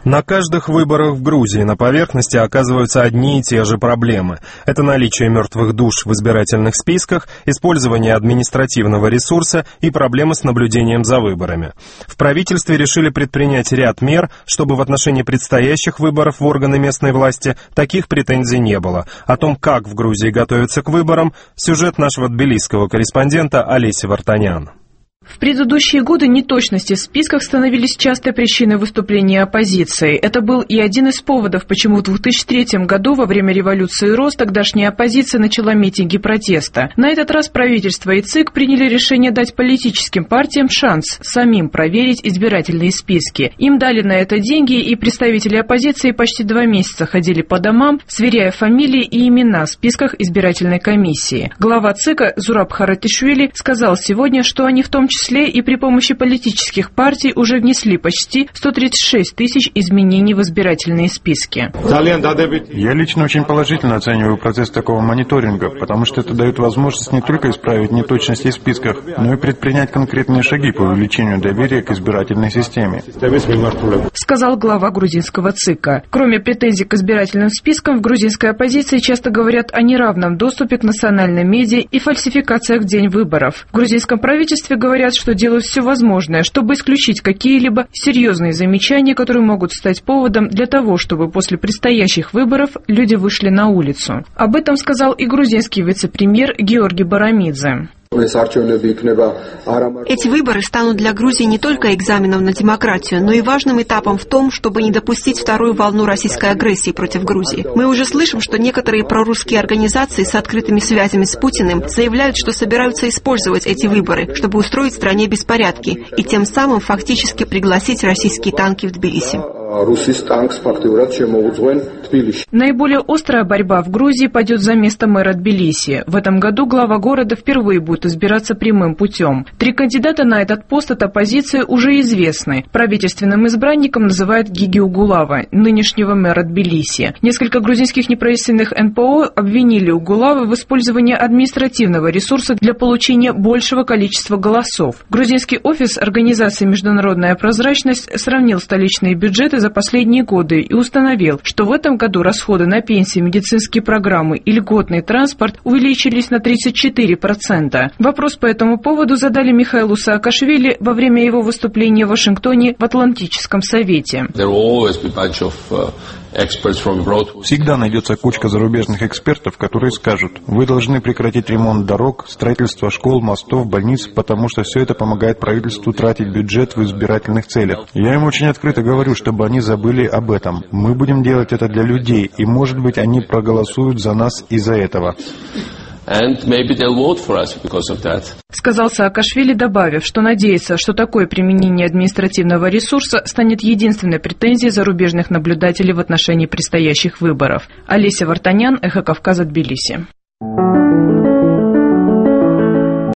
На каждых выборах в Грузии на поверхности оказываются одни и те же проблемы. Это наличие мертвых душ в избирательных списках, использование административного ресурса и проблемы с наблюдением за выборами. В правительстве решили предпринять ряд мер, чтобы в отношении предстоящих выборов в органы местной власти таких претензий не было. О том, как в Грузии готовятся к выборам, сюжет нашего тбилисского корреспондента Олеси Вартанян. В предыдущие годы неточности в списках становились частой причиной выступления оппозиции. Это был и один из поводов, почему в 2003 году во время революции РОС тогдашняя оппозиция начала митинги протеста. На этот раз правительство и ЦИК приняли решение дать политическим партиям шанс самим проверить избирательные списки. Им дали на это деньги, и представители оппозиции почти 2 месяца ходили по домам, сверяя фамилии и имена в списках избирательной комиссии. Глава ЦИКа Зураб Харатишвили сказал сегодня, что они в том числе и при помощи политических партий уже внесли почти 136 тысяч изменений в избирательные списки. Я лично очень положительно оцениваю процесс такого мониторинга, потому что это дает возможность не только исправить неточности в списках, но и предпринять конкретные шаги по увеличению доверия к избирательной системе. Сказал глава грузинского ЦИКа. Кроме претензий к избирательным спискам, в грузинской оппозиции часто говорят о неравном доступе к национальным медиа и фальсификациях в день выборов. В грузинском правительстве говорят, что делают все возможное, чтобы исключить какие-либо серьезные замечания, которые могут стать поводом для того, чтобы после предстоящих выборов люди вышли на улицу. Об этом сказал и грузинский вице-премьер Георгий Барамидзе. Эти выборы станут для Грузии не только экзаменом на демократию, но и важным этапом в том, чтобы не допустить вторую волну российской агрессии против Грузии. Мы уже слышим, что некоторые прорусские организации с открытыми связями с Путиным заявляют, что собираются использовать эти выборы, чтобы устроить в стране беспорядки и тем самым фактически пригласить российские танки в Тбилиси. Наиболее острая борьба в Грузии пойдет за место мэра Тбилиси. В этом году глава города впервые будет избираться прямым путем. 3 кандидата на этот пост от оппозиции уже известны. Правительственным избранником называют Гиги Угулава, нынешнего мэра Тбилиси. Несколько грузинских неправительственных НПО обвинили Угулавы в использовании административного ресурса для получения большего количества голосов. Грузинский офис организации «Международная прозрачность» сравнил столичные бюджеты за последние годы и установил, что в этом году расходы на пенсии, медицинские программы и льготный транспорт увеличились на 34%. Вопрос по этому поводу задали Михаилу Саакашвили во время его выступления в Вашингтоне в Атлантическом совете. Всегда найдется кучка зарубежных экспертов, которые скажут: вы должны прекратить ремонт дорог, строительство школ, мостов, больниц, потому что все это помогает правительству тратить бюджет в избирательных целях. Я им очень открыто говорю, чтобы они забыли об этом. Мы будем делать это для людей, и, может быть, они проголосуют за нас из-за этого. Сказал Саакашвили, добавив, что надеется, что такое применение административного ресурса станет единственной претензией зарубежных наблюдателей в отношении предстоящих выборов. Олеся Вартанян, Эхо Кавказа, Тбилиси.